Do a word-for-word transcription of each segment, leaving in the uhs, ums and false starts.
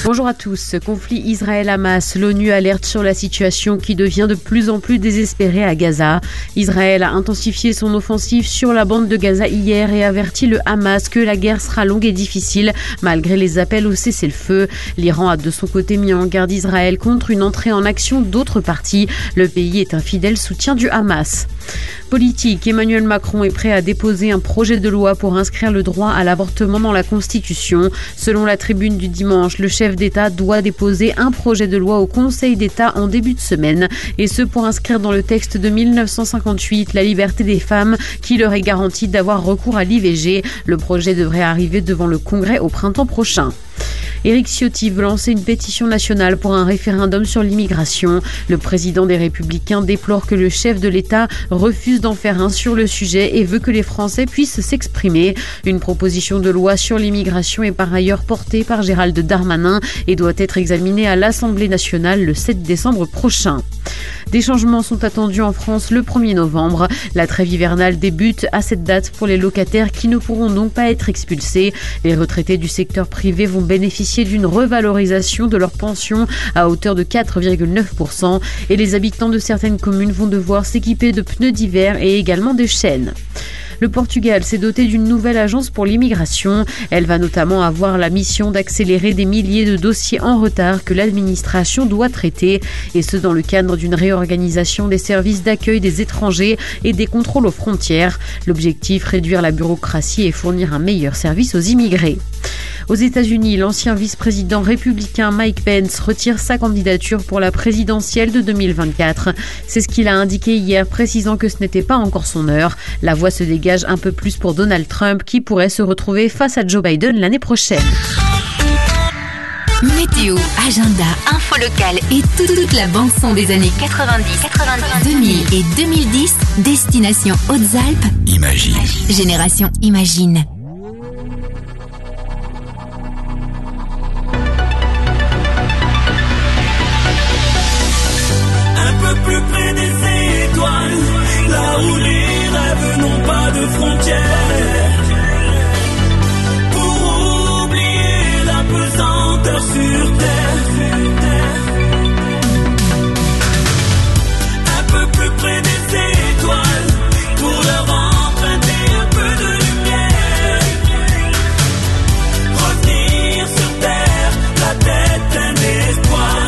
Bonjour à tous. Conflit Israël-Hamas. L'ONU alerte sur la situation qui devient de plus en plus désespérée à Gaza. Israël a intensifié son offensive sur la bande de Gaza hier et avertit le Hamas que la guerre sera longue et difficile malgré les appels au cessez-le-feu. L'Iran a de son côté mis en garde Israël contre une entrée en action d'autres parties. Le pays est un fidèle soutien du Hamas. Politique, Emmanuel Macron est prêt à déposer un projet de loi pour inscrire le droit à l'avortement dans la Constitution. Selon la Tribune du dimanche, le chef d'État doit déposer un projet de loi au Conseil d'État en début de semaine, et ce pour inscrire dans le texte de mille neuf cent cinquante-huit la liberté des femmes qui leur est garantie d'avoir recours à l'I V G. Le projet devrait arriver devant le Congrès au printemps prochain. Éric Ciotti veut lancer une pétition nationale pour un référendum sur l'immigration. Le président des Républicains déplore que le chef de l'État refuse d'en faire un sur le sujet et veut que les Français puissent s'exprimer. Une proposition de loi sur l'immigration est par ailleurs portée par Gérald Darmanin et doit être examinée à l'Assemblée nationale le sept décembre prochain. Des changements sont attendus en France le premier novembre. La trêve hivernale débute à cette date pour les locataires qui ne pourront donc pas être expulsés. Les retraités du secteur privé vont bénéficier d'une revalorisation de leur pension à hauteur de quatre virgule neuf pour cent et les habitants de certaines communes vont devoir s'équiper de pneus d'hiver et également de chaînes. Le Portugal s'est doté d'une nouvelle agence pour l'immigration. Elle va notamment avoir la mission d'accélérer des milliers de dossiers en retard que l'administration doit traiter, et ce dans le cadre d'une réorganisation des services d'accueil des étrangers et des contrôles aux frontières. L'objectif, réduire la bureaucratie et fournir un meilleur service aux immigrés. Aux États-Unis, l'ancien vice-président républicain Mike Pence retire sa candidature pour la présidentielle de deux mille vingt-quatre. C'est ce qu'il a indiqué hier, précisant que ce n'était pas encore son heure. La voie se dégage un peu plus pour Donald Trump, qui pourrait se retrouver face à Joe Biden l'année prochaine. Météo, agenda, info locale et toute la bande-son des années quatre-vingt-dix, quatre-vingt-dix, deux mille et deux mille dix, destination Hautes-Alpes. Imagine. Génération Imagine. Plus près des étoiles, là où les rêves n'ont pas de frontières, pour oublier la pesanteur sur terre. Un peu plus près des étoiles, pour leur emprunter un peu de lumière, revenir sur terre, la tête pleine d'espoir.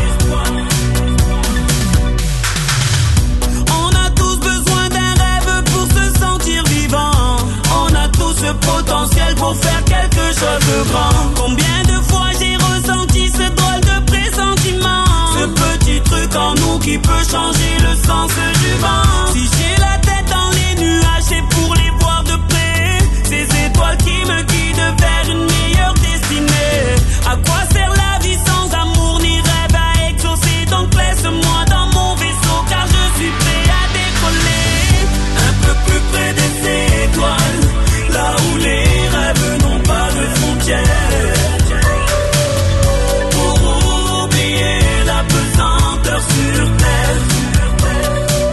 Potentiel pour faire quelque chose de grand. Combien de fois j'ai ressenti ce drôle de pressentiment, ce petit truc en nous qui peut changer le sens du vent. Si j'ai la tête dans les nuages, c'est pour les voir de près, ces étoiles qui me guident vers une meilleure destinée. À quoi sert la vie sans amour ni rêve à exaucer? Donc laisse-moi dans mon vaisseau, car je suis prêt à décoller. Un peu plus près des étoiles, là où les rêves n'ont pas de frontières, pour oublier la pesanteur sur terre.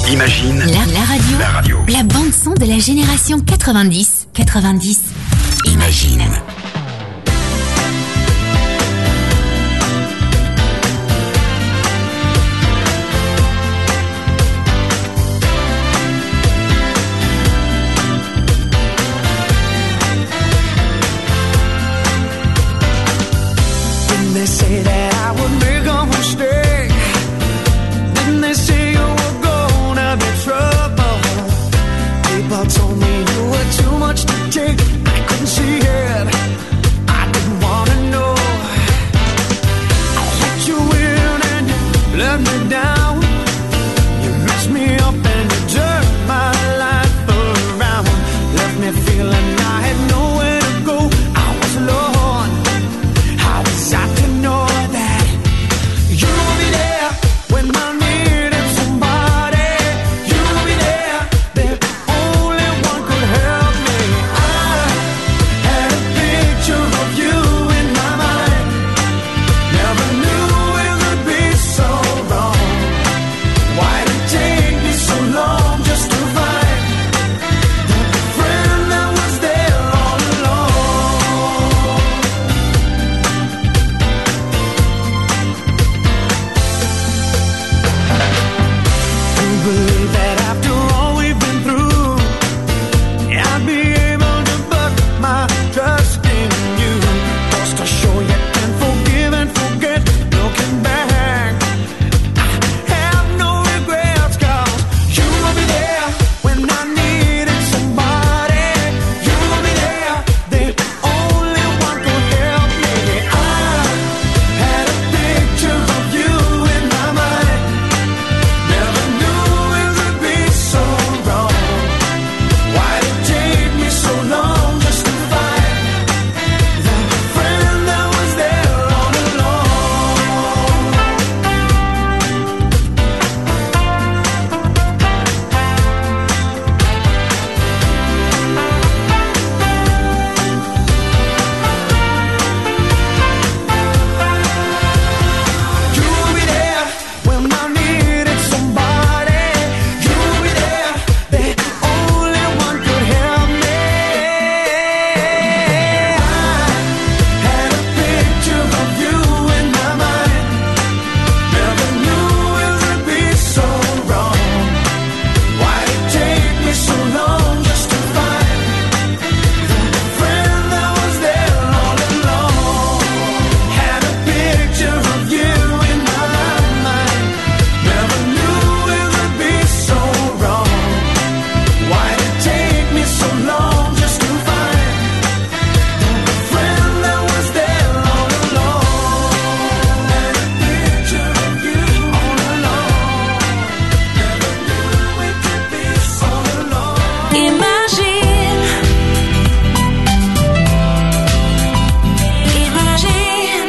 Imagine la, la radio, la radio, la bande son de la génération quatre-vingt-dix. quatre-vingt-dix. Imagine. Didn't they say that I would make a mistake? Didn't they say you were gonna be trouble? People told me you were too much to take. I couldn't see it. I didn't wanna know. I let you in and you let me down. You messed me up and you turned my life around. Left me feeling I had nowhere to go. I was alone. How was I to know that you'll be there when I needed somebody? You'll be there, the only one could help me. I had a picture of you in my mind. Never knew it would be so wrong. Why did it take me so long just to find the friend that was there all along? You believe that after all we've been through, I'd be able to put my trust in you. Just to show you can forgive and forget. Looking back, I have no regrets, 'cause you will be there when I needed somebody. You will be there, the only one could help me. I had a picture of you in my mind. Never knew it would be so wrong. Why did it take me so long just to find the friend that was there all along? You'll be there when I needed somebody. You'll be there, the only one could help me. I had a picture of you in my mind. Never knew it would be so wrong. Why did it take me so long just to find the friend that was there all along? Had a picture of you in my mind. Never knew it would be so wrong. Why did it take me so long just to find the friend that was there all along? Had a picture of you all along. Never knew it could be so long. Imagine, imagine.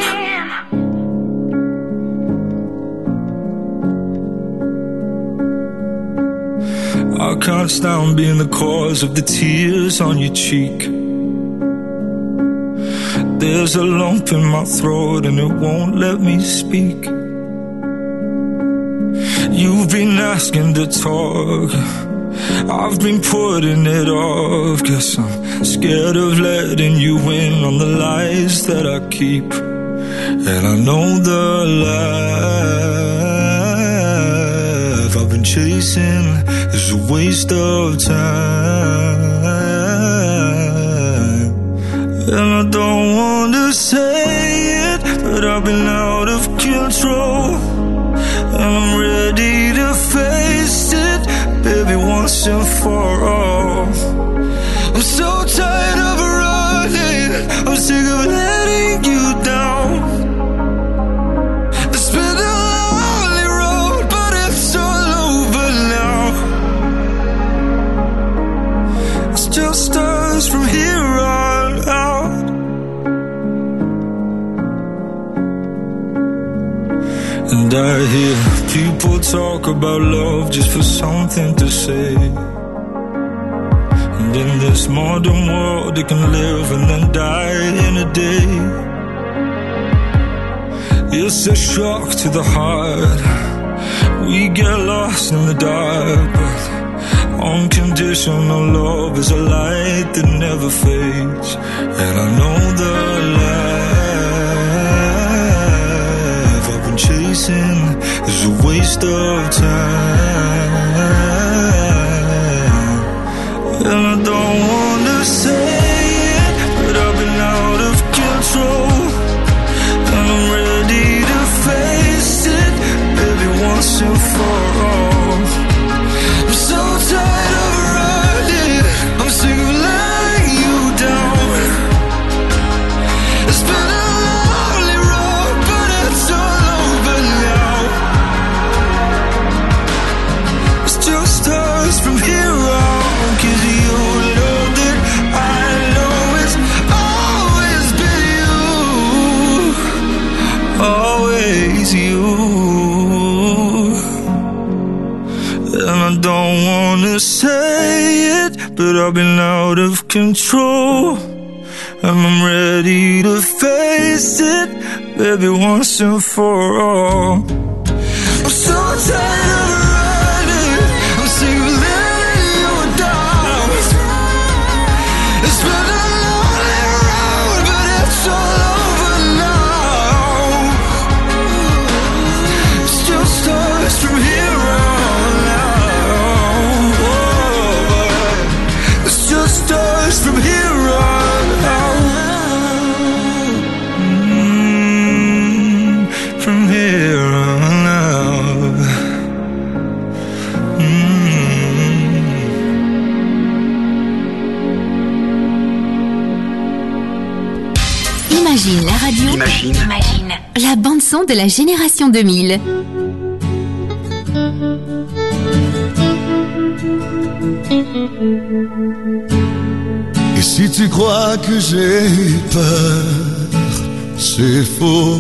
I can't stand being the cause of the tears on your cheek. There's a lump in my throat and it won't let me speak. You've been asking to talk, I've been putting it off, 'cause I'm scared of letting you in on the lies that I keep. And I know the life I've been chasing is a waste of time. And I don't want to say it, but I've been out of control. And I'm ready to face it, baby, once and for all. I'm so tired of running, I'm sick of letting you down. It's been a lonely road, but it's all over now. It's just us from here on out. And I hear people talk about love just for something to say. And in this modern world, they can live and then die in a day. It's a shock to the heart we get lost in the dark, but unconditional love is a light that never fades. And I know the life I've been chasing is a waste of time. And I don't want to say it, but I've been out of control, and I'm ready to face it, baby, once and for all. I'm so tired of running, I'm sick of letting you down. It's been a lonely road, but it's all over now. It's just us from here on, 'cause you know that I know it's always been you, always you. And I don't wanna say it, but I've been out of control, and I'm ready to face it, baby, once and for all. I'm so tired of running, I'm sick of letting you down. It's been a lonely road, but it's all over now. It's just us from here on out. It's just us from here on out. Mm, from here on out. Mm. Imagine la radio. Imagine. Imagine la bande son de la génération deux mille. Et si tu crois que j'ai peur, c'est faux.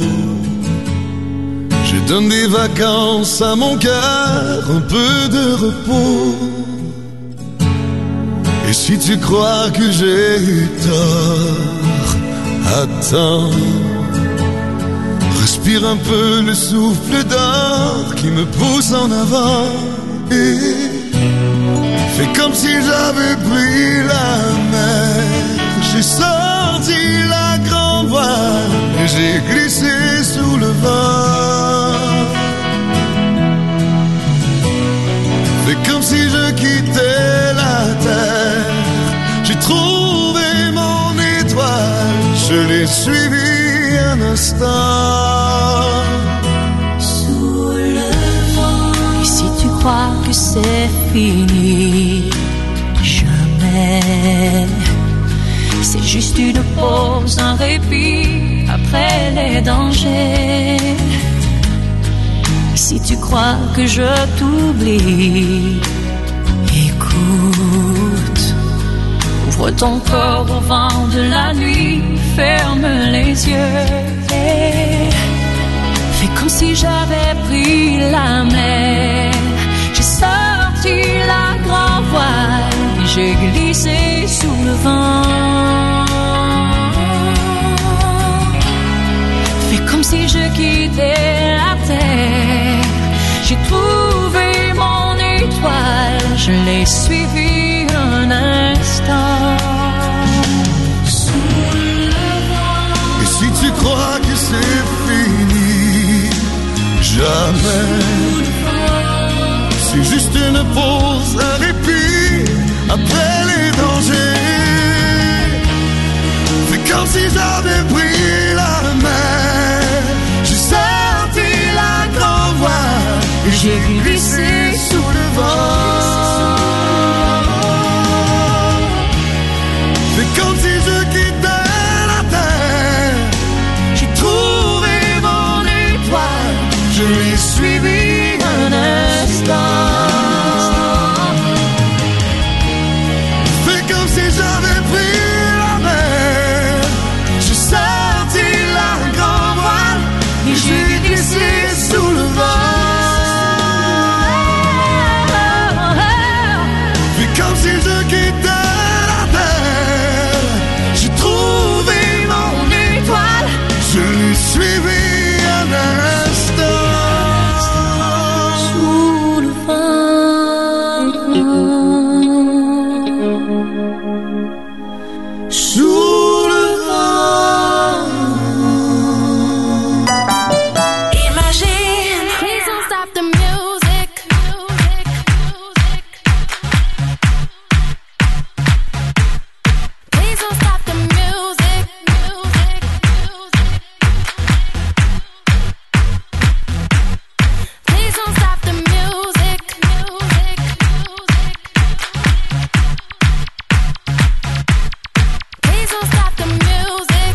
Je donne des vacances à mon cœur, un peu de repos. Et si tu crois que j'ai eu tort, attends. Respire un peu le souffle d'or qui me pousse en avant. Et fais comme si j'avais pris la mer. J'ai sorti la grande voile et j'ai glissé sous le vent. Fais comme si je quittais la terre. J'ai trouvé mon étoile, je l'ai suivi un instant. Sous le vent. Et si tu crois que c'est fini, jamais. C'est juste une pause, un répit après les dangers. Et si tu crois que je t'oublie, écoute. Ouvre ton corps au vent de la nuit, ferme les yeux et fais comme si j'avais pris la mer. J'ai sorti la grande voile et j'ai glissé sous le vent. Fais comme si je quittais la terre. J'ai trouvé mon étoile, je l'ai suivi un instant. Sous le vent. Et si tu crois que c'est fini, jamais. C'est juste une pause, un répit après les dangers. Fais comme si j'avais pris la mer. J'ai sorti la grande voile et j'ai glissé sous le vent. Fais comme si je quittais la terre. J'ai trouvé mon étoile, je l'ai suivi un instant. Fais comme si j'avais pris la mer. Je sais sous le vent. Imagine, please don't stop the music. Please don't stop the music. Please don't stop the music. Please don't stop the music.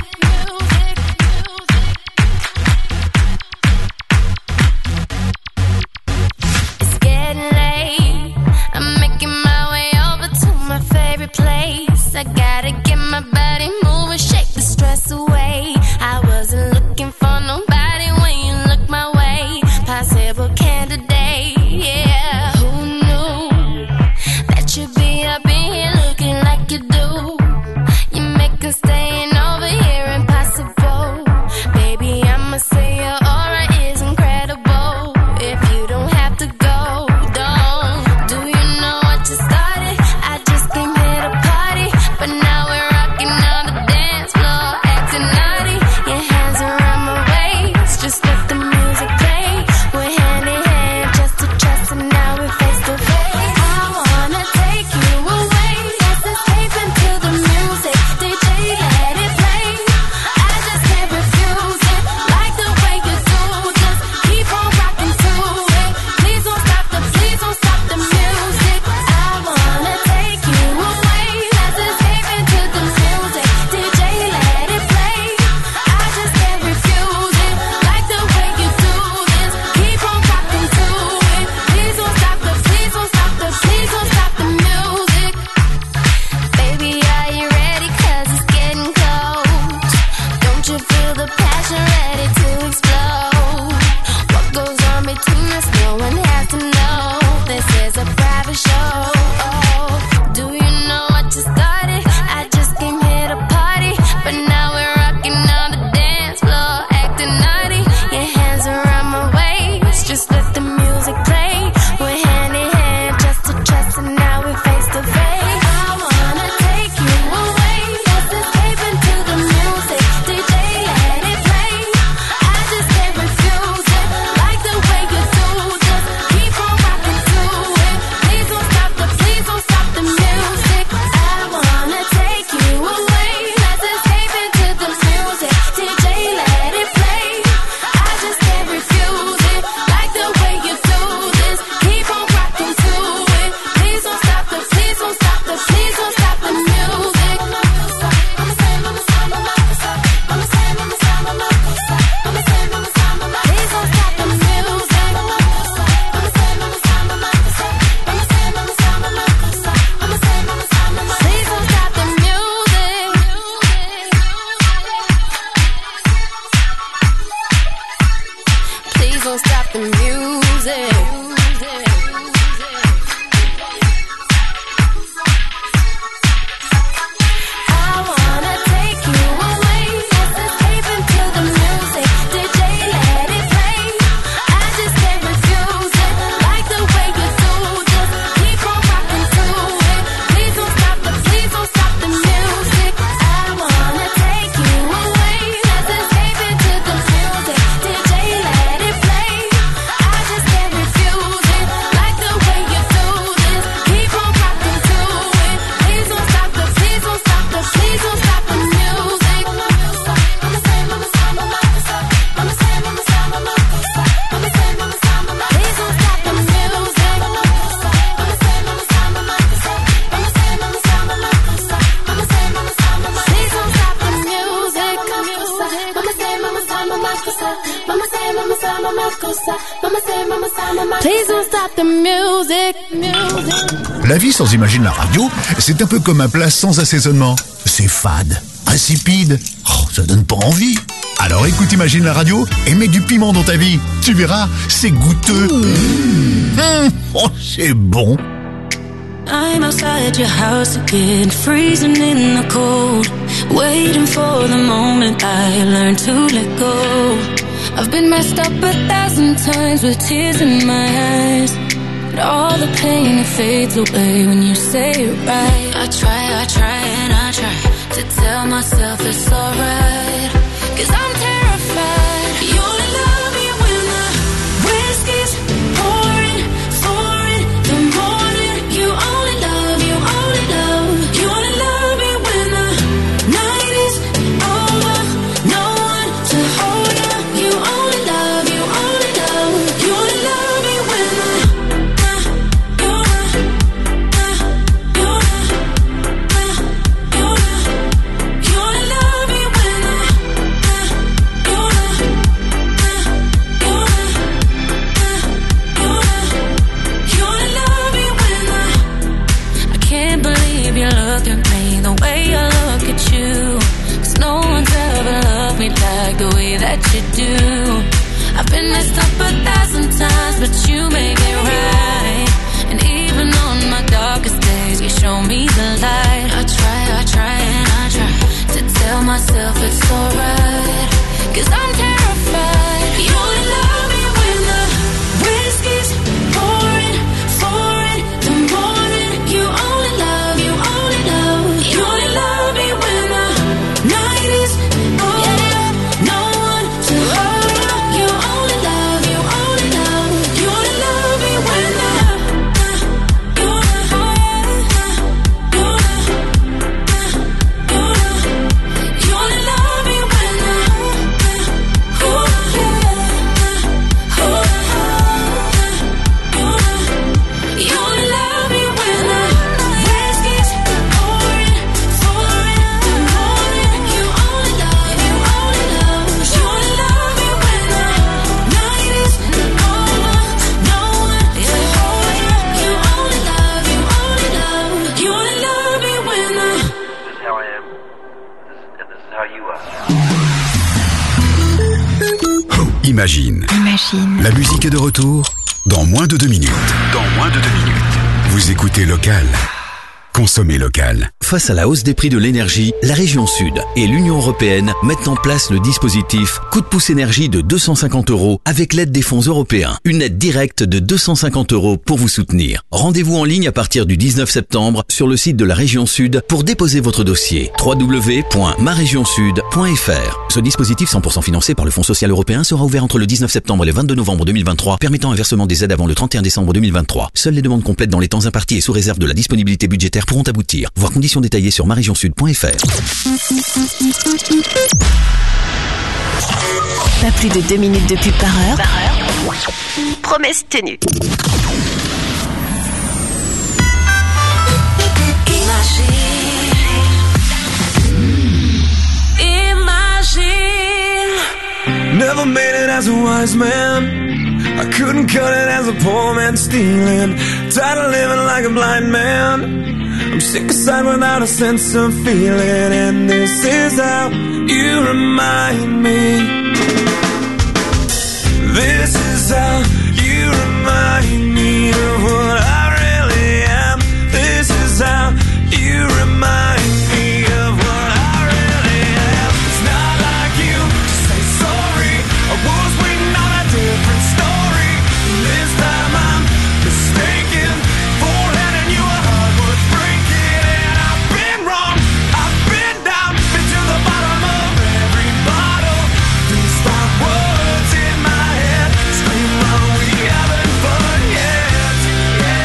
It's getting late. I'm making my way over to my favorite place. I gotta get my body moving, shake the stress away. I wasn't looking for nobody when you look my way. Possible candidate, yeah. Who knew that you'd be up in here looking like you do? You make us staying over here impossible. Baby, I'ma say your aura is incredible. If you don't have to go, don't. Do you know what you started? I just came here to party, but now we're rocking on the dance floor, acting naughty. Your hands around my waist, just let the music play. We're hand in hand, just to trust, and now we're face to face. I wanna take you away, let's escape into the music. D J, let it play. I just can't refuse it, like the way you do. Just keep on rocking to it. Please don't stop the, please don't stop the music. I wanna take you away, let's escape into the music. D J, let it play. I just can't refuse it, like the way you do this. Keep on rocking to it. Please don't stop the, please don't stop the, please don't stop the music. Baby, are you ready? 'Cause it's getting cold. Don't you feel the passion ready to explode? What goes on between us, no one has to know. This is a private show. Do you know what you started? I just came here to party, but now we're rocking on the dance floor, acting naughty. Your hands around my waist, just let the music play. We're hand in hand, just to trust, and now we're face to face. I wanna take you away, let's escape into the music. D J, let it play. I just can't refuse it, like the way you do. Just keep on rocking to it. Please don't stop the, please don't stop the music. I wanna take you away, let's escape into the music. D J, let it play. I just can't refuse it, like the way you do this. Keep on rocking to it. Please don't stop the, please don't stop the, please don't stop the music. I'ma say, I'ma say, I'ma say, I'ma say, I'ma say, I'ma say, I'ma say, I'ma say, I'ma say, please don't stop the music. I'ma say, I'ma say, I'ma say, I'ma say, I'ma say, I'ma say, I'ma say, I'ma say, I'ma say, please don't stop the music. Please don't stop the music. I wanna take you away, let's escape into the music. D J, let it play. I just can't refuse it, like the way you do. Just keep on rocking to it. Please don't stop the, please don't stop the music. I wanna take you away, let's escape into the music. D J, let it play. I just can't refuse it, like the way you do this. Keep on rocking to it. Please don't stop the, please don't stop the, please don't stop the music. I'ma say, I'ma say, I'ma say, I'ma say, I'ma say, I'ma say, I'ma say, I'ma say, I'ma say, please don't stop the music. I'ma say, I'ma say, I'ma say, I'ma say, I'ma say, I'ma say, I'ma say, I'ma say, I'ma say, please don't stop the music. I'ma say, I'ma say, I'ma say, I'ma say, I'ma say, I'ma say, I'ma say, I'ma say, I'ma say, please don't stop the music. Music. La vie sans Imagine la radio, c'est un peu comme un plat sans assaisonnement. C'est fade, insipide, oh, ça donne pas envie. Alors écoute Imagine la radio et mets du piment dans ta vie. Tu verras, c'est goûteux. Mmh. Mmh. Oh, c'est bon. I'm outside your house again, freezing in the cold, waiting for the moment I learn to let go. I've been messed up a thousand times with tears in my eyes. but all the pain it fades away when you say it right. I try, I try and I try to tell myself it's alright, 'cause I'm terrified. You only love me when the whiskey's pouring, pouring the morning. You only love, you only love, you only love me when the night is over. No one to hold you. You only love, you only love, you only love me when the uh, you uh, uh, you uh, uh, you uh, you only love me when the uh, you uh, uh, you uh, uh, you uh, you only love me when the I can't believe you look at me the way I look at you, 'cause no one's ever loved me like the way that you do. I've been messed up a thousand times, but you make it right. And even on my darkest days, you show me the light. I try, I try and I try to tell myself it's alright, 'cause I'm terrified. You only love me when the whiskey's pouring, pouring the morning. You only love, you only love, you only love me when the night is over. No one to hold you. You only love, you only love, you only love me when the uh, you uh, uh, you uh, uh, you uh, you only love me when the uh, ooh, uh, ooh, uh, you uh, you only love me when the whiskey's pouring, pouring the morning. You only love, you only love, you only love me when the night is over. No one to hold you. You only love, you only love, you only love me when the This is how I am. This, and this is how you are. Imagine. Imagine. La musique est de retour dans moins de deux minutes. Dans moins de deux minutes. Vous écoutez Local. Consommez local. Face à la hausse des prix de l'énergie, la région Sud et l'Union européenne mettent en place le dispositif Coup de pouce énergie de deux cent cinquante euros avec l'aide des fonds européens. Une aide directe de deux cent cinquante euros pour vous soutenir. Rendez-vous en ligne à partir du dix-neuf septembre sur le site de la région Sud pour déposer votre dossier. w w w point ma région sud point f r. Ce dispositif cent pour cent financé par le Fonds social européen sera ouvert entre le dix-neuf septembre et le vingt-deux novembre deux mille vingt-trois, permettant un versement des aides avant le trente et un décembre deux mille vingt-trois. Seules les demandes complètes dans les temps impartis et sous réserve de la disponibilité budgétaire pourront aboutir. Voir conditions détaillées sur ma région sud point f r. Pas plus de deux minutes de pub par heure. Par heure. Promesse tenue. Imagine. Never made it as a wise man. I couldn't cut it as a poor man stealing. Tired of living like a blind man. I'm sick aside without a sense of feeling. And this is how you remind me. This is how you remind me of what I really am. This is how you remind me of what I really am. It's not like you to say sorry. I was waiting on a different story. This time I'm mistaken for letting you a heart worth breaking. And I've been wrong, I've been down, been to the bottom of every bottle. These five words in my head scream, oh, we haven't fun yet. Yeah.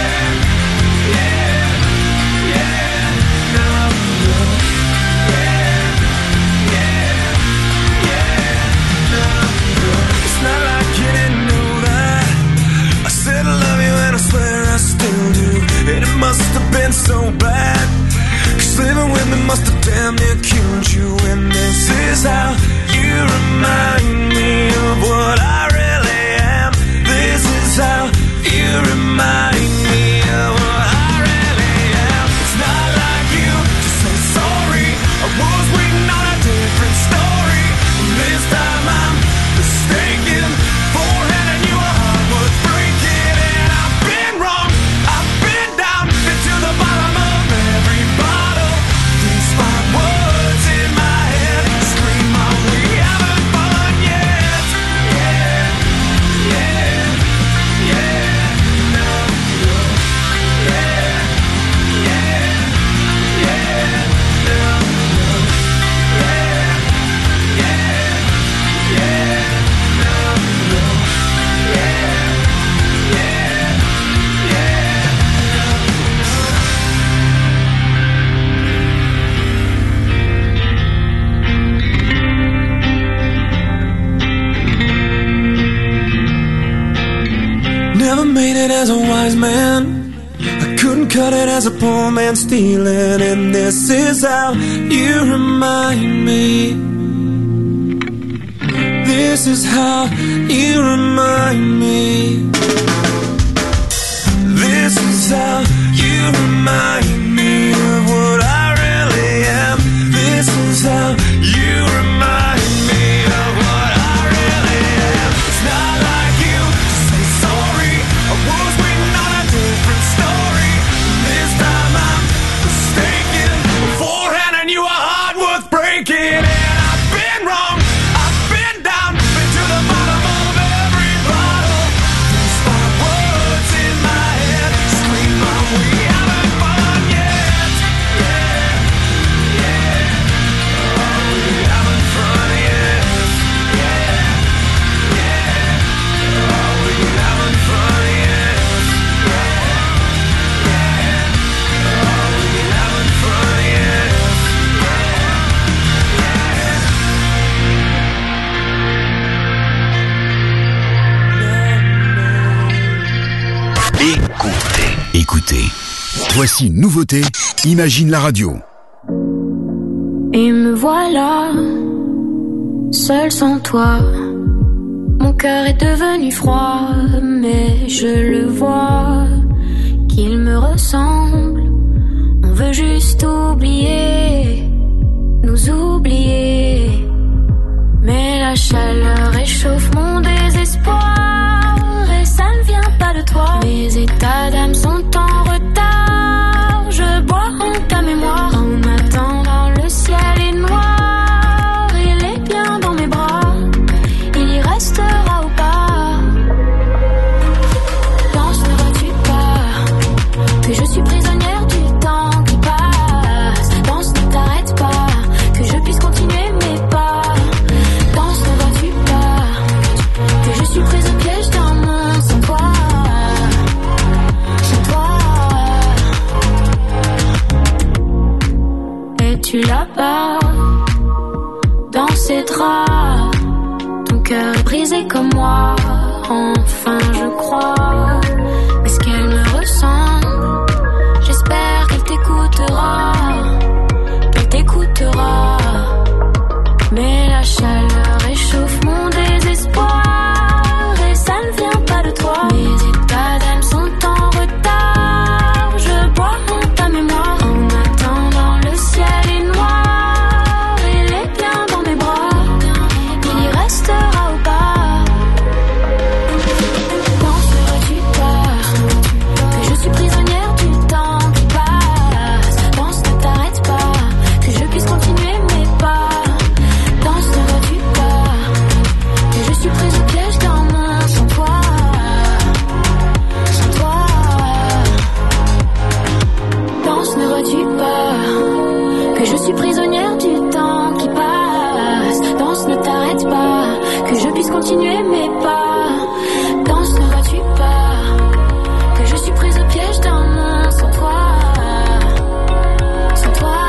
cutting as a poor man stealing, and this is how you remind me. This is how you remind me. This is how you remind me of what I really am. This is how you remind me of what I really am. It's not like you to say sorry. I was waiting on a different story. This time I'm mistaken. Beforehand I knew a heart worth breaking. And I've been wrong, I've been down, been to the bottom of every bottle. Despite words in my head scream out, we haven't fun yet. Yeah, yeah. Oh, we haven't fun yet. Yeah, yeah. Oh, we haven't fun yet. Yeah, yeah. Oh, we haven't fun yet. Écoutez. Écoutez. Voici une nouveauté. Imagine la radio. Et me voilà, seul sans toi. Mon cœur est devenu froid, mais je le vois, qu'il me ressemble. On veut juste oublier, nous oublier. Mais la chaleur réchauffe mon désespoir, et ça ne vient pas de toi. Mes états d'âme sont en retard, je bois en ta mémoire. En attendant, le ciel est noir, il est bien dans mes bras, il y restera ou pas. Danse, ne vois-tu pas que je suis prisonnière du temps qui passe? Danse, ne t'arrête pas, que je puisse continuer mes pas. Danse, ne vois-tu pas que je suis prise au piège d'un monde sans toi, sans toi. Es-tu là-bas, dans ces draps? Ton cœur est brisé comme moi, enfin je crois. Est-ce qu'elle me ressemble? J'espère qu'elle t'écoutera, qu'elle t'écoutera. Mais la chaleur réchauffe mon désespoir, et ça ne vient pas de toi. Mes états d'âme sont en retard, je bois en ta mémoire. En attendant, le ciel est noir, il est bien dans mes bras, il y restera ou pas. Danse, ne vois-tu pas que je suis prisonnière du temps qui passe? Danse, ne t'arrête pas, que je puisse continuer mes pas. Danse, ne vois-tu pas que je suis prise au piège d'un monde sans toi, sans toi. Danse, ne vois-tu pas que je suis prisonnière du temps qui passe? Danse, ne t'arrête pas, que je puisse continuer mes pas. Danse, ne vois-tu pas que je suis prise au piège d'un monde sans toi, sans toi.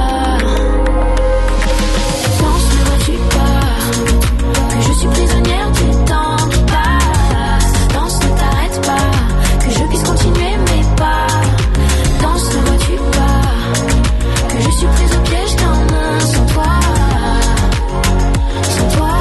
Danse, ne vois-tu pas que je suis prisonnière du temps qui passe? Danse, ne t'arrête pas, que je puisse continuer mes pas. Danse, ne vois-tu pas que je suis prise au piège d'un monde sans toi, sans toi.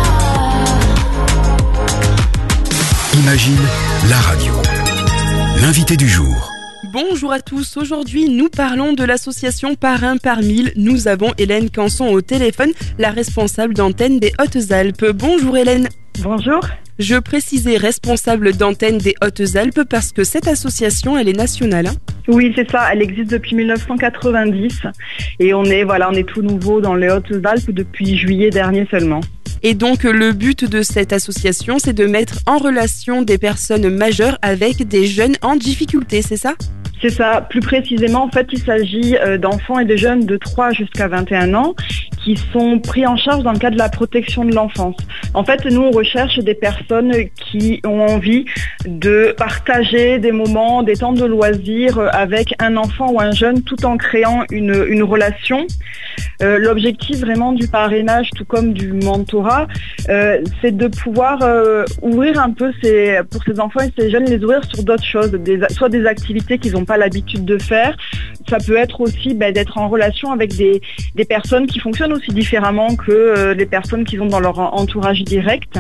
Imagine la radio. L'invité du jour. Bonjour à tous, aujourd'hui nous parlons de l'association Par un par mille. Nous avons Hélène Canson au téléphone, la responsable d'antenne des Hautes-Alpes. Bonjour Hélène. Bonjour. Je précisais responsable d'antenne des Hautes-Alpes parce que cette association elle est nationale. Hein. Oui, c'est ça, elle existe depuis mille neuf cent quatre-vingt-dix et on est, voilà, on est tout nouveau dans les Hautes-Alpes depuis juillet dernier seulement. Et donc le but de cette association c'est de mettre en relation des personnes majeures avec des jeunes en difficulté, c'est ça ? C'est ça, plus précisément en fait il s'agit d'enfants et de jeunes de trois jusqu'à vingt et un ans qui qui sont pris en charge dans le cadre de la protection de l'enfance. En fait, nous, on recherche des personnes qui ont envie de partager des moments, des temps de loisirs avec un enfant ou un jeune tout en créant une, une relation. Euh, l'objectif vraiment du parrainage, tout comme du mentorat, euh, c'est de pouvoir euh, ouvrir un peu ces, pour ces enfants et ces jeunes, les ouvrir sur d'autres choses, des, soit des activités qu'ils n'ont pas l'habitude de faire. Ça peut être aussi ben, d'être en relation avec des, des personnes qui fonctionnent aussi différemment que euh, les personnes qu'ils ont dans leur entourage direct.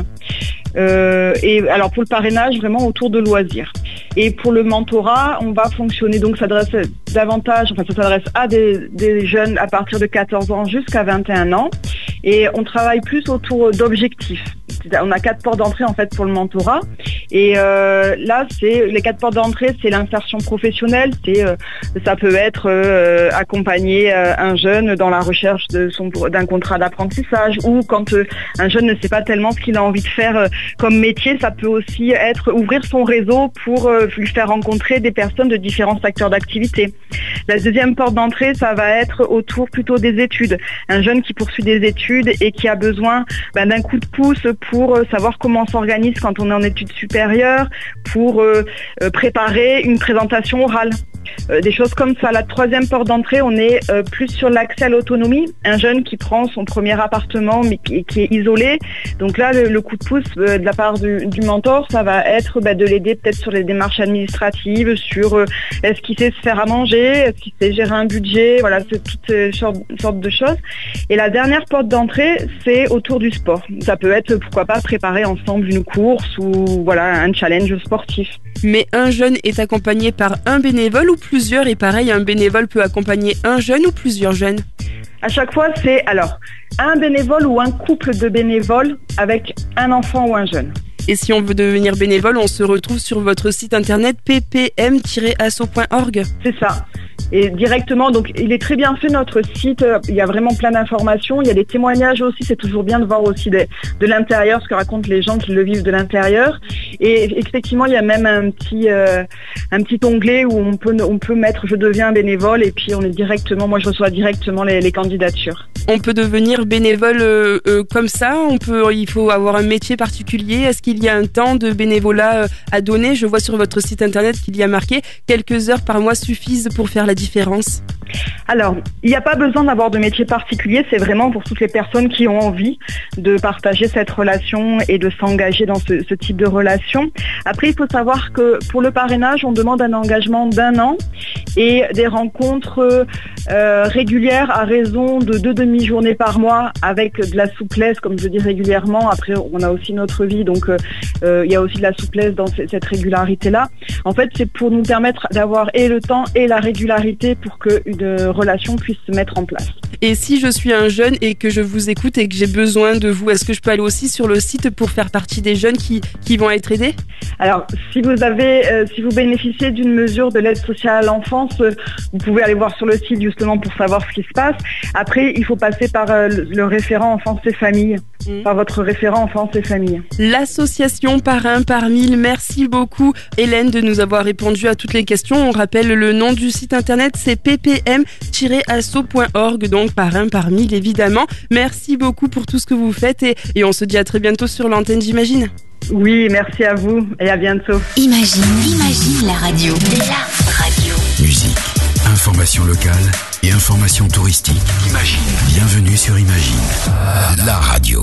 Euh, et alors pour le parrainage, vraiment autour de loisirs. Et pour le mentorat, on va fonctionner, donc ça s'adresse davantage, enfin ça s'adresse à des, des jeunes à partir de quatorze ans jusqu'à vingt et un ans. Et on travaille plus autour d'objectifs. On a quatre portes d'entrée en fait pour le mentorat. Et euh, là, c'est les quatre portes d'entrée, c'est l'insertion professionnelle. C'est euh, ça peut être euh, accompagner euh, un jeune dans la recherche de son d'un contrat d'apprentissage, ou quand euh, un jeune ne sait pas tellement ce qu'il a envie de faire euh, comme métier, ça peut aussi être ouvrir son réseau pour euh, lui faire rencontrer des personnes de différents secteurs d'activité. La deuxième porte d'entrée, ça va être autour plutôt des études. Un jeune qui poursuit des études et qui a besoin ben, d'un coup de pouce pour euh, savoir comment on s'organise quand on est en études supérieures, pour euh, euh, préparer une présentation orale. Euh, des choses comme ça. La troisième porte d'entrée, on est euh, plus sur l'accès à l'autonomie. Un jeune qui prend son premier appartement mais qui, qui est isolé. Donc là, le, le coup de pouce euh, de la part du, du mentor, ça va être bah, de l'aider peut-être sur les démarches administratives, sur euh, est-ce qu'il sait se faire à manger, est-ce qu'il sait gérer un budget, voilà, c'est toutes euh, sortes, sortes de choses. Et la dernière porte d'entrée, c'est autour du sport. Ça peut être, pourquoi pas, préparer ensemble une course ou voilà un challenge sportif. Mais un jeune est accompagné par un bénévole ou plusieurs, et pareil, un bénévole peut accompagner un jeune ou plusieurs jeunes? À chaque fois, c'est alors un bénévole ou un couple de bénévoles avec un enfant ou un jeune. Et si on veut devenir bénévole, on se retrouve sur votre site internet p p m tiret asso point org. C'est ça. Et directement, donc il est très bien fait notre site, il y a vraiment plein d'informations, il y a des témoignages aussi, c'est toujours bien de voir aussi de, de l'intérieur ce que racontent les gens qui le vivent de l'intérieur. Et effectivement, il y a même un petit euh, un petit onglet où on peut on peut mettre je deviens bénévole, et puis on est directement, moi je reçois directement les, les candidatures. On peut devenir bénévole euh, euh, comme ça, on peut, il faut avoir un métier particulier. Est-ce qu'il y a un temps de bénévolat euh, à donner? Je vois sur votre site internet qu'il y a marqué quelques heures par mois suffisent pour faire la différence. Alors, il n'y a pas besoin d'avoir de métier particulier, c'est vraiment pour toutes les personnes qui ont envie de partager cette relation et de s'engager dans ce, ce type de relation. Après, il faut savoir que pour le parrainage, on demande un engagement d'un an et des rencontres euh, régulières à raison de deux demi-journées par mois avec de la souplesse, comme je dis régulièrement. Après, on a aussi notre vie, donc euh, il y a aussi de la souplesse dans cette régularité-là. En fait, c'est pour nous permettre d'avoir et le temps et la régularité pour qu'une relation puisse se mettre en place. Et si je suis un jeune et que je vous écoute et que j'ai besoin de vous, est-ce que je peux aller aussi sur le site pour faire partie des jeunes qui, qui vont être aidés? Alors, si vous avez, euh, si vous bénéficiez d'une mesure de l'aide sociale à l'enfance, euh, vous pouvez aller voir sur le site justement pour savoir ce qui se passe. Après, il faut passer par euh, le référent enfance et famille, mmh. par votre référent enfance et famille. L'association Parrain par mille, merci beaucoup Hélène de nous avoir répondu à toutes les questions. On rappelle le nom du site internet, c'est p p m tiret asso point org, donc Parrain par mille évidemment. Merci beaucoup pour tout ce que vous faites et, et on se dit à très bientôt sur l'antenne, j'imagine. Oui, merci à vous et à bientôt. Imagine, imagine la radio. La radio. Musique, information locale et information touristique. Imagine. Bienvenue sur Imagine, la radio.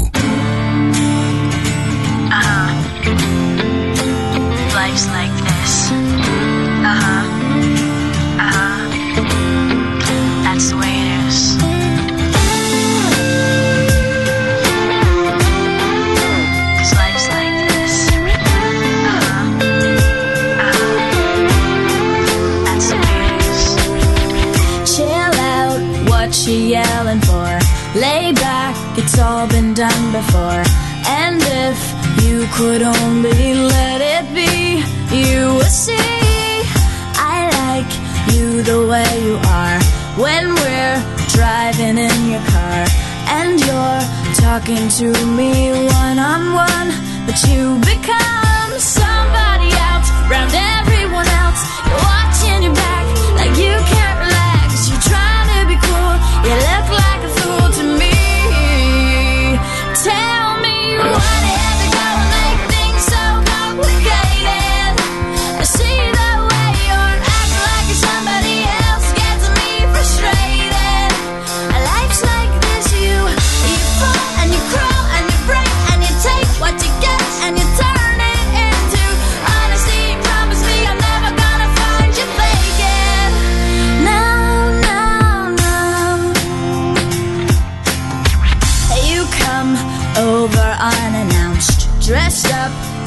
Uh-huh. Life's like this. Uh-huh. Uh-huh. That's the way it is. Cause life's like this. Uh-huh. Uh-huh. That's the way it is. Chill out, what you yelling for? Lay back, it's all been done before. And if you could only let it be, you would see I like you the way you are. When we're driving in your car and you're talking to me one-on-one, but you become somebody else around everyone else. You're watching your back like you can't relax. You're trying to be cool, you look like a fool to me.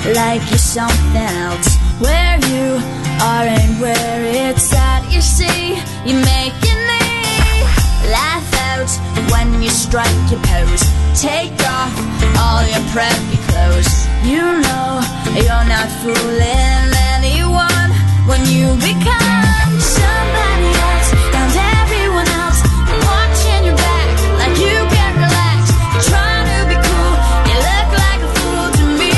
like you're something else. Where you are and where it's at, you see, you're making me laugh out when you strike your pose. Take off all your preppy clothes. You know you're not fooling anyone when you become somebody else. Found everyone else watching your back like you can't relax. You're trying to be cool, you look like a fool to me.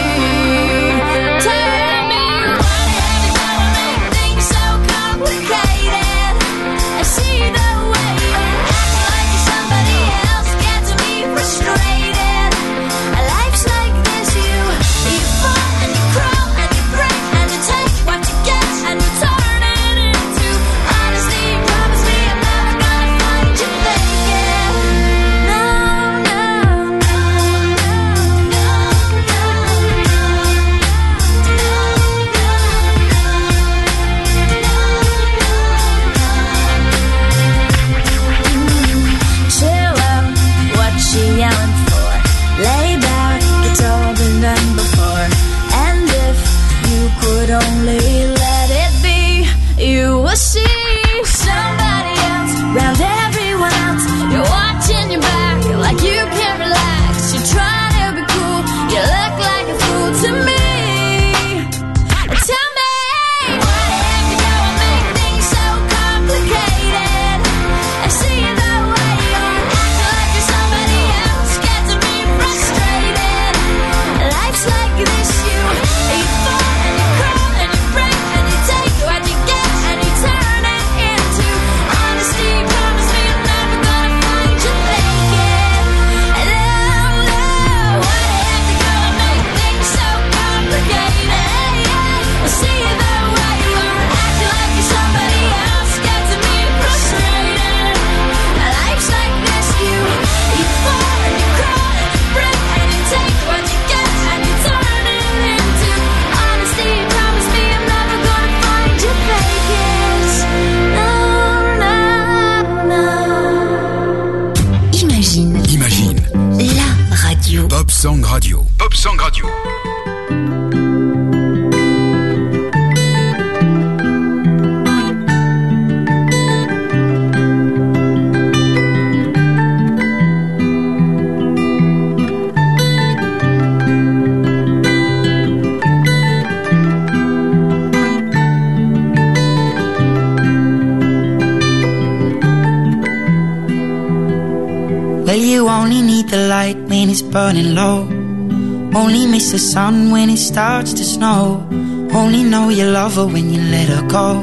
Tell me why the hell you gotta make things so complicated. I see the way you act like you're somebody else, gets me frustrated. Life's like this, you you fall and you crawl and you break and you take what you get and you turn it into honesty. Promise me I'm never gonna find you faking. No, no, no, no, chill out, what you yelling for? Lay back, it's all been done before. And if you could only let it be, you will see somebody else round everyone else. You're watching your back like you can't relax. You're trying to be cool, you look like a fool to me. Tell me why the heck you gotta make things so complicated. I see the way you are, act like you're somebody else, gets me frustrated. Life's like this, you you fall and you crawl and you break and you take what you get and you turn it into honesty. Promise me I'm never gonna find you faking. No, no, why the heck you gotta make things so complicated? I see the way you are, act like you're somebody else, gets me frustrated. Life's like this, you you fall and you crawl and you break and you take what you get and you turn it into honesty. Promise me I'm never gonna find you faking. No, no, no. Imagine Imagine. la radio. Pop Song Radio. Pop Song Radio. Well, you only need the light when it's burning low. Only miss the sun when it starts to snow. Only know you love her when you let her go.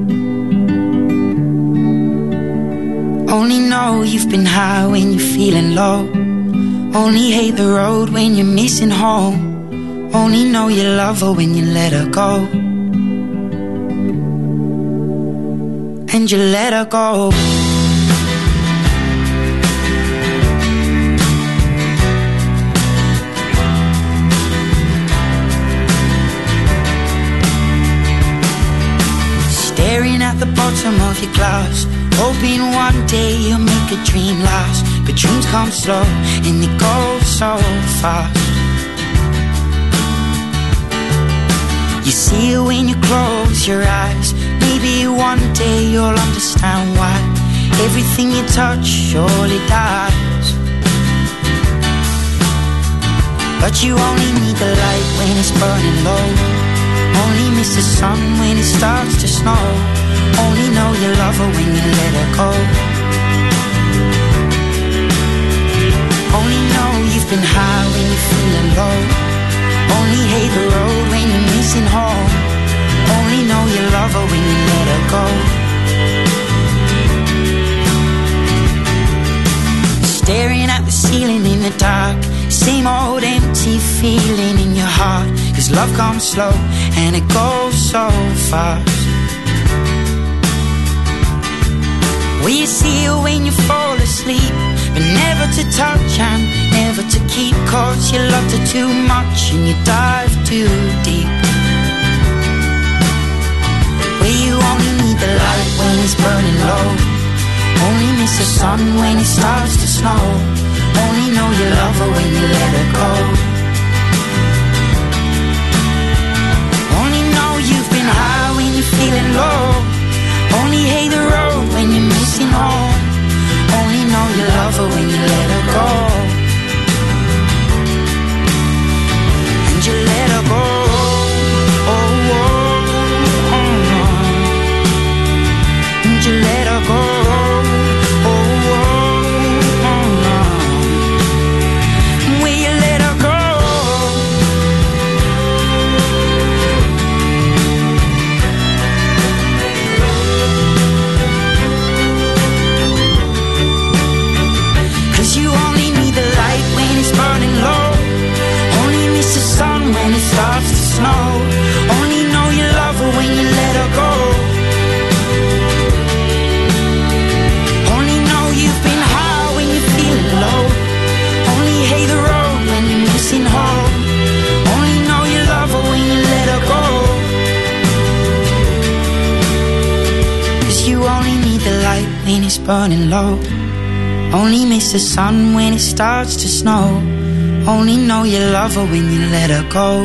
Only know you've been high when you're feeling low. Only hate the road when you're missing home. Only know you love her when you let her go. And you let her go. Staring at the bottom of your glass, hoping one day you'll make a dream last. But dreams come slow and they go so fast. You see it when you close your eyes. Maybe one day you'll understand why everything you touch surely dies. But you only need the light when it's burning low. Only miss the sun when it starts to snow. Only know you love her when you let her go. Only know you've been high when you're feeling low. Only hate the road when you're missing home. Only know you love her when you let her go. Staring at the ceiling in the dark, same old empty feeling in your heart. Cause love comes slow and it goes so fast. Will you see her when you fall asleep, but never to touch and never to keep? Cause you loved her too much and you dive too deep. Where you only need the light when it's burning low. Only miss the sun when it starts to snow. Only know you love her when you let her go. feeling low. Only hate the road when you're missing home. Only know you love her when you let her go. And you let her go. Oh, oh, oh, oh. And you let her go. Oh, oh, oh, oh. Will you let her go? You only need the light when it's burning low. Only miss the sun when it starts to snow. Only know you love her when you let her go. Only know you've been high when you're feeling low. Only hate the road when you're missing home. Only know you love her when you let her go. 'Cause you only need the light when it's burning low. Only miss the sun when it starts to snow. Only know you love her when you let her go.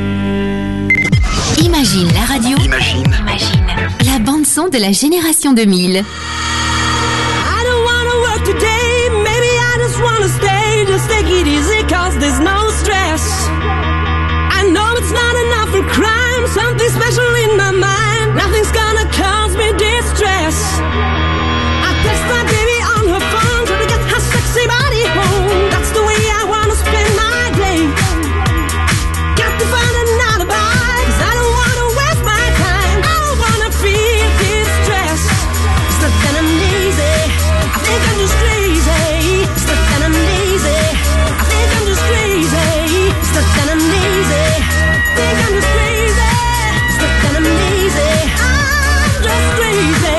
Imagine la radio. Imagine. Imagine. La bande son de la génération deux mille. I don't wanna work today. Maybe I just wanna stay. Just take it easy cause there's no stress. I know it's not enough for crime. Something special in my mind. Nothing's gonna cause me distress. I text my baby on her phone, trying to get her sexy body home. That's the way I wanna spend my day. Got to find an alibi, 'cause I don't wanna waste my time. I don't wanna feel distress. It's not that I'm lazy, I think I'm just crazy. It's not that I'm lazy, I think I'm just crazy. It's not that I'm lazy, I think I'm just crazy. It's not that I'm lazy, I'm just crazy.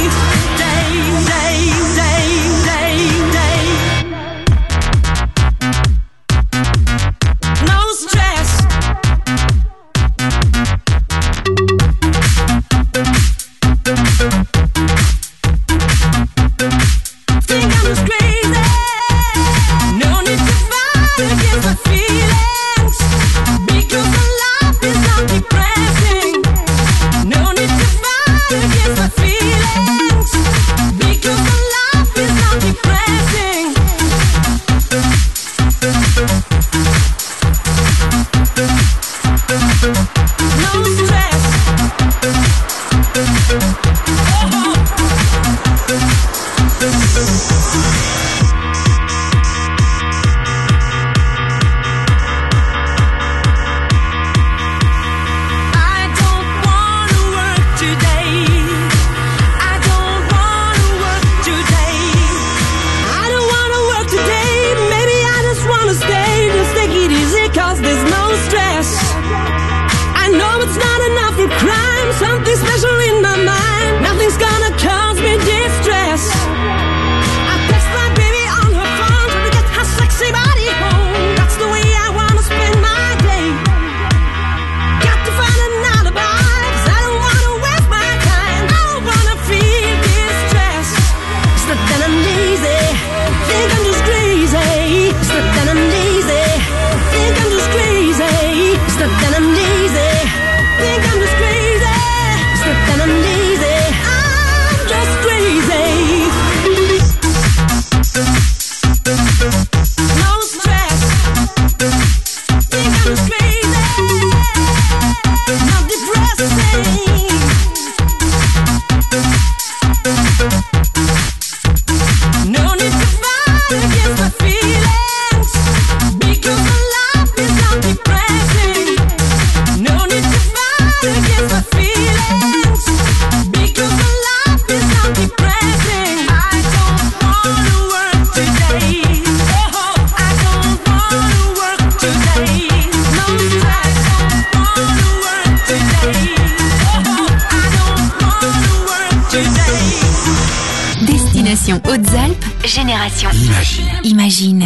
Destination Hautes-Alpes, génération Imagine. Imagine.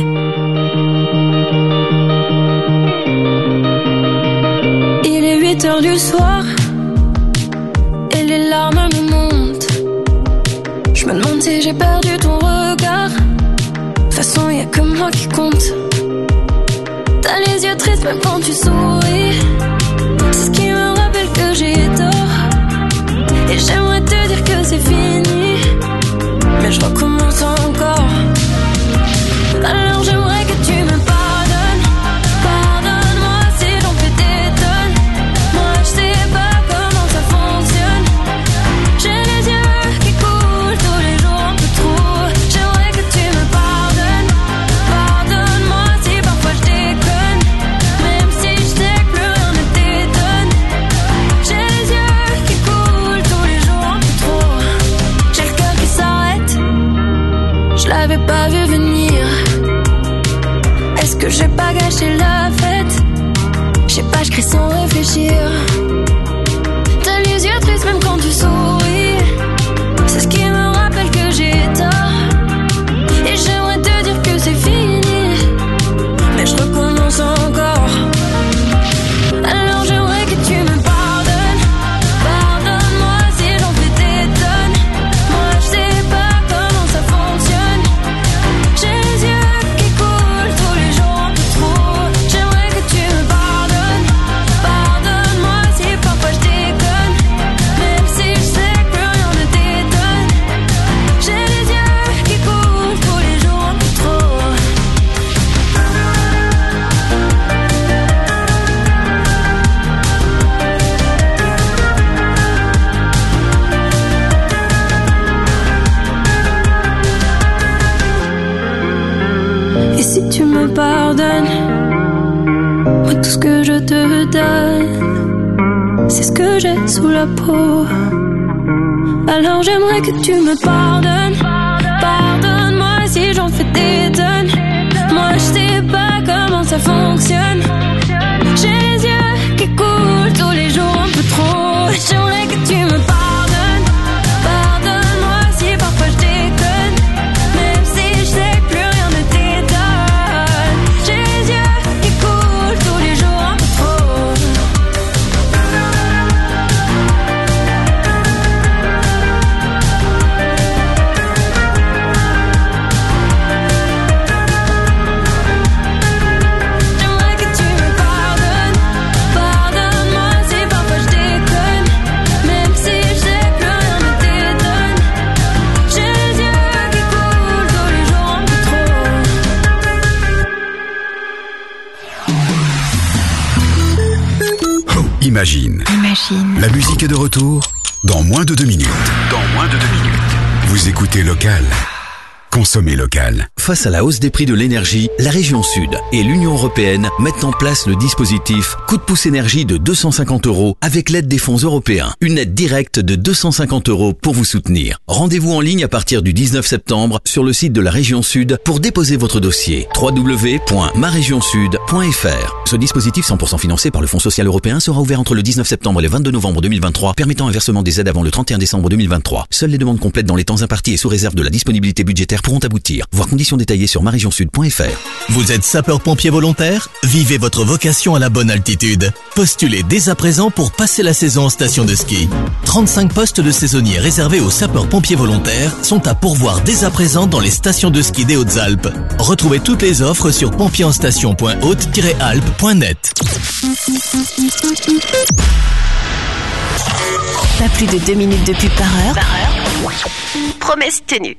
Il est huit heures du soir et les larmes me montent. Je me demande si j'ai perdu ton regard. De toute façon, y a que moi qui compte. T'as les yeux tristes même quand tu souris. C'est ce qui me rappelle que j'ai tort. Et j'aimerais te dire que c'est fini, mais je recommence encore. Alors j'aimerais que tu me pardonnes. Pardonne-moi si j'en fais des tonnes. Moi je sais pas comment ça fonctionne. J'ai les yeux qui coulent tous les jours un peu trop. J'aimerais que tu me pardonnes. Pardonne-moi si parfois je déconne, même si je sais que plus rien ne t'étonne. J'ai les yeux qui coulent tous les jours un peu trop. J'ai le cœur qui s'arrête, je l'avais pas vu venir. Est-ce que j'ai pas gâché la fête? Je sais pas, je crie sans réfléchir. T'as les yeux tristes même quand tu souris. C'est ce qui me rappelle que j'ai tort. Et j'aimerais te dire que c'est fini, mais je recommence encore. Alors j'aimerais que tu me pardonnes. Pardonne-moi si j'en fais des tonnes. Moi je sais pas comment ça fonctionne. J'ai les yeux qui coulent tous les jours un peu trop. J'aimerais que tu me pardonnes. Pardonne-moi si parfois je déconne, même si je sais que plus rien ne t'étonne. J'ai les yeux qui coulent tous les jours un peu trop. Et si tu me pardonnes, moi tout ce que je te donne, c'est ce que j'ai sous la peau. Alors j'aimerais que tu me pardonnes. Pardonne-moi si j'en fais des tonnes. Moi je sais pas comment ça fonctionne. J'ai les yeux qui coulent tous les jours un peu trop. J'aimerais que tu me pardonnes. Pardonne-moi si parfois je déconne, même si je sais que plus rien ne t'étonne. J'ai les yeux qui coulent tous les jours un peu trop. J'aimerais que tu me pardonnes. Pardonne-moi si parfois je déconne, même si je sais que plus rien ne t'étonne. J'ai les yeux qui coulent tous les jours un peu trop. Imagine. Imagine. La musique est de retour dans moins de deux minutes. Dans moins de deux minutes. Vous écoutez Local. Consommez local. Face à la hausse des prix de l'énergie, la région Sud et l'Union européenne mettent en place le dispositif Coup de pouce énergie de deux cent cinquante euros avec l'aide des fonds européens. Une aide directe de deux cent cinquante euros pour vous soutenir. Rendez-vous en ligne à partir du dix-neuf septembre sur le site de la région Sud pour déposer votre dossier. w w w point ma région sud point f r. Ce dispositif cent pour cent financé par le Fonds social européen sera ouvert entre le dix-neuf septembre et le vingt-deux novembre deux mille vingt-trois, permettant un versement des aides avant le trente et un décembre deux mille vingt-trois. Seules les demandes complètes dans les temps impartis et sous réserve de la disponibilité budgétaire pourront aboutir. Voir conditions détaillées sur ma région sud point f r. Vous êtes sapeur-pompier volontaire? Vivez votre vocation à la bonne altitude. Postulez dès à présent pour passer la saison en station de ski. trente-cinq postes de saisonniers réservés aux sapeurs-pompiers volontaires sont à pourvoir dès à présent dans les stations de ski des Hautes-Alpes. Retrouvez toutes les offres sur pompier-en-station point haute tiret alpes point net. Pas plus de deux minutes de pub par heure. Par heure. Promesse tenue.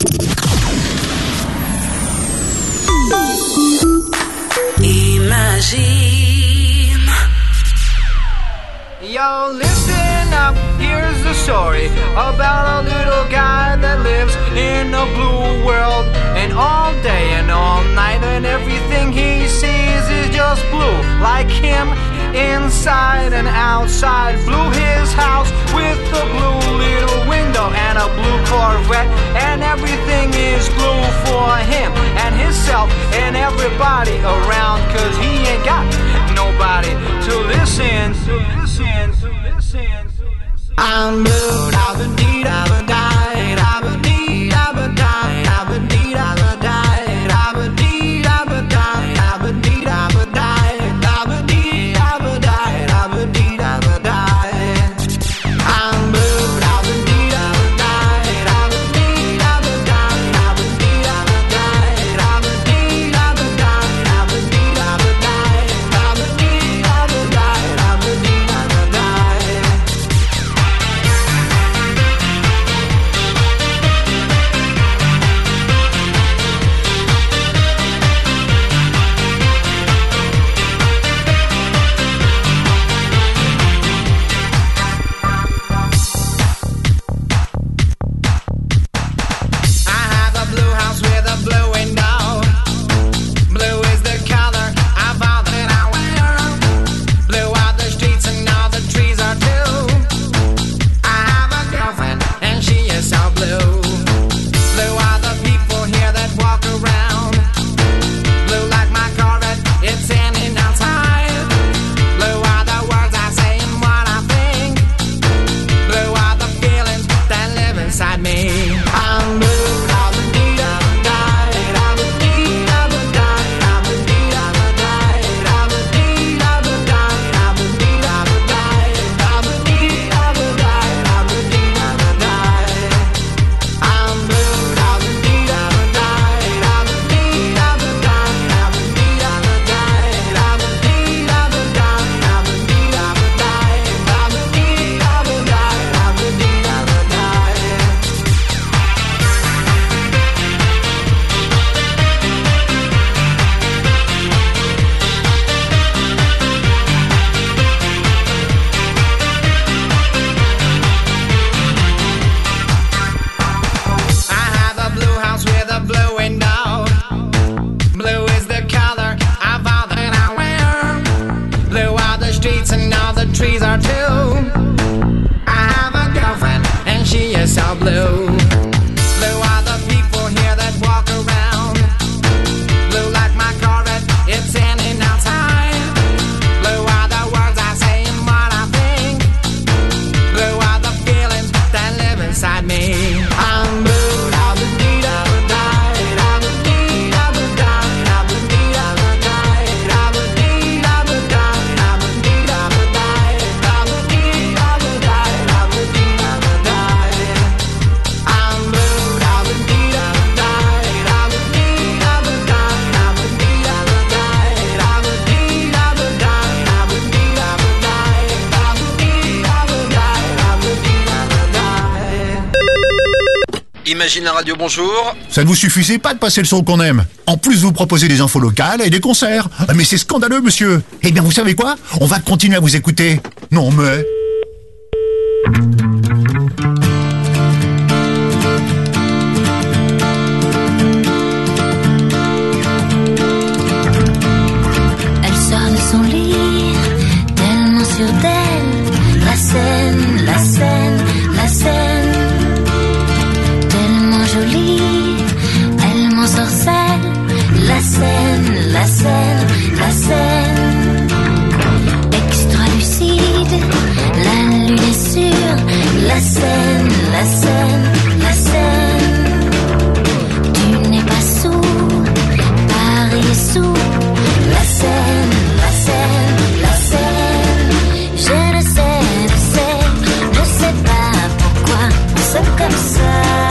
Imagine. Yo, listen up, here's the story about a little guy that lives in a blue world. And all day and all night and everything he sees is just blue. Like him, inside and outside. Blew his house with a blue little window and a blue Corvette. And everything is blue for him and himself and everybody around. Cause he ain't got nobody to listen, to listen, to listen, to listen. I'm blue, I've been deed, I've been died, I've been deed, I've been died, I've been deed, I've been died, I've been deed, I've been died, I've been deed, I've been died, I've been deed, I've been died, I've been deed, I've been died. I'm blue, I've been deed, I've been died, I've been deed, I've been died, I've been deed, I've been died, I've been deed, I've been died, I've been deed, I've been died, I've been deed, I've been died, I've been deed, I've been died. inside me. I'm blue. Trees are too. I have a girlfriend and she is so blue. Blue are the people here that walk around. Blue like my Corvette, it's in and outside. Blue are the words I say and what I think. Blue are the feelings that live inside me. I'm blue. Imagine la radio, bonjour. Ça ne vous suffisait pas de passer le son qu'on aime. En plus, vous proposez des infos locales et des concerts. Mais c'est scandaleux, monsieur. Eh bien, vous savez quoi? On va continuer à vous écouter. Non, mais... Elle sort de son lit, tellement sûre d'elle. La scène, la scène, la scène. Jolie, elle m'ensorcelle. La scène, la scène, la scène. Extra lucide, la lune est sûre. La scène, la scène, la scène. Tu n'es pas sourd, Paris est sourd. La scène, la scène, la scène. Je ne sais, ne sais, ne sais pas pourquoi on s'aime comme ça.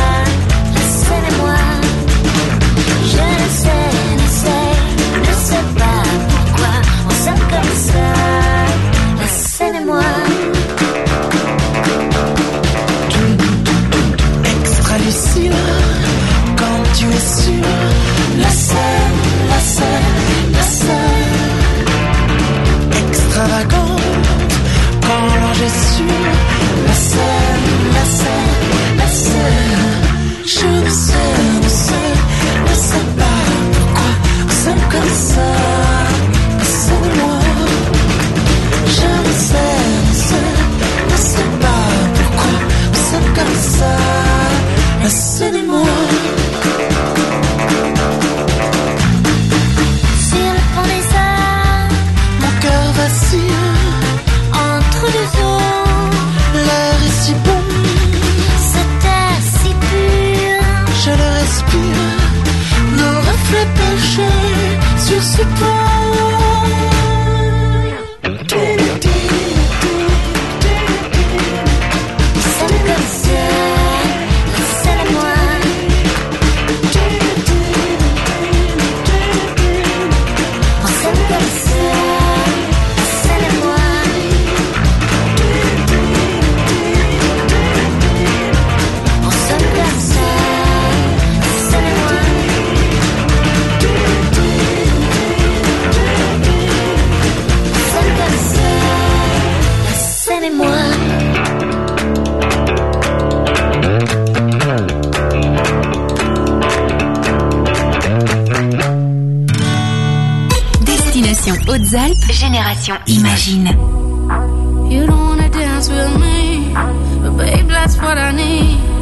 Quand tu es sûr, la scène, la scène, la scène. Extravagante, quand l'ange est sûr, la scène, la scène, la scène. Je ne sais, ne sais, ne sais pas pourquoi on s'aime comme ça. Laissez-moi. Je ne sais, ne sais, ne sais pas pourquoi on s'aime comme ça. Laissez-moi. Sur le pont des arts, mon cœur vacille entre deux eaux. L'air est si bon, cet air si pur. Je le respire, nos reflets pêchés sur ce pont. Hautes-Alpes, Génération Imagine. You don't wanna dance with me, but babe, that's what I need.